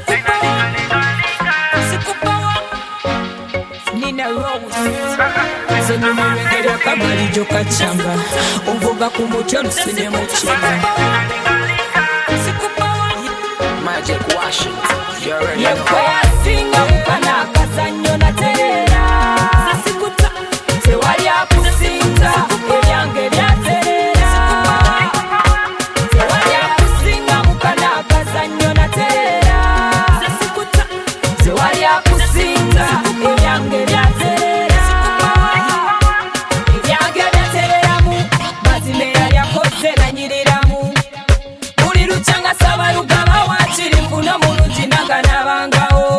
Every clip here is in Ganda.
Nina Rose Zeno mirengera kabali joka changa Uvuga kumucho lusine muchina Magic Washington You already know Yekwea singa mukana kazanyo na terera Sasikuta Tewali akusinta Ebyange bya terera Tewali akusinga mukana kazanyo na terera Sasikuta Tewali akusinta Ebyange bya terera Ebyange bya terera mu Mazimera lyakoze na nyiriramu Uli luchanga saba lugaba wachiri mfuno mulungi naganabangao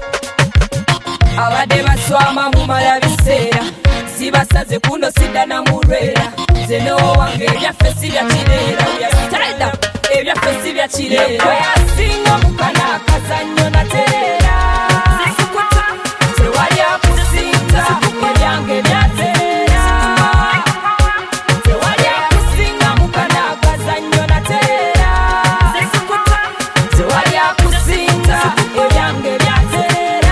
Abadde baswama mu mala biseera Sibasaze kuno sidda na mulwera Zeno wange ebyaffe si bya kireera We are styled up ebyaffe si bya kireera Weyasinga mukana akazannyo na terera Sisikuta tewali akusinta Ebyange bya terera Tewali akusinga mukana akazannyo na terera Sisikuta tewali akusinta Ebyange bya terera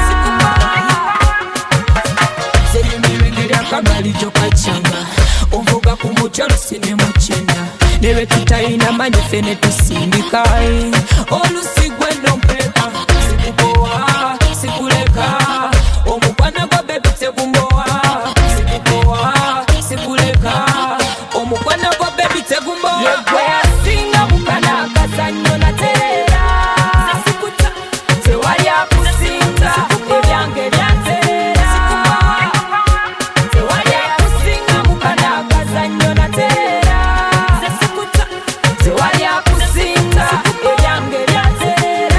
Zenyumirengera kagali joka changa Uvuga kumucho lusine muchina Newe tutayina manyi fene tusindikai Olusigwe nompeka Sikupoa, sikuleka Omukwana gwa baby tegumboa Sikupoa, sikuleka Omukwana gwa baby tegumboa Yekwea singa mukana akazannyo na terera Sasikuta, tewali akusinta Ebyange bya terera Tewali akusinga mukana akazannyo na terera Sasikuta, tewali akusinta Ebyange bya terera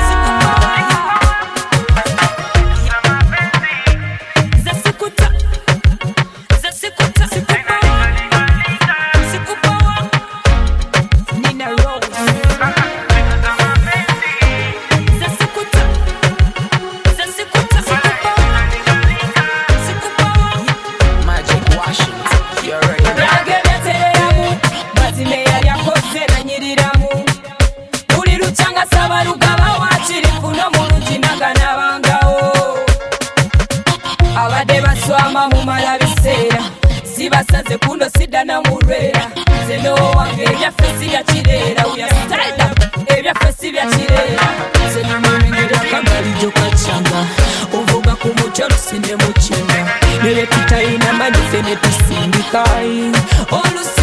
Zasikuta, zasikuta, sikupawa Nina Rose Zasikuta, zasikuta, sikupawa Magic Washington You already know Ebyange bya terera mu Mazimera lyakoze na nyiriramu Uli luchanga saba lugaba wachiri mfuno mulungi naganabangao Abadde baswama mu mala biseera Sibasaze kuno sidda na mulwera Zeno wange ebyaffe si bya kireera We are styled up ebyaffe si bya kireera Zeno mirengera kagali joka changa Uvuga kumucho lusine muchina Newe tutayina manyi fene tusindikai Olusi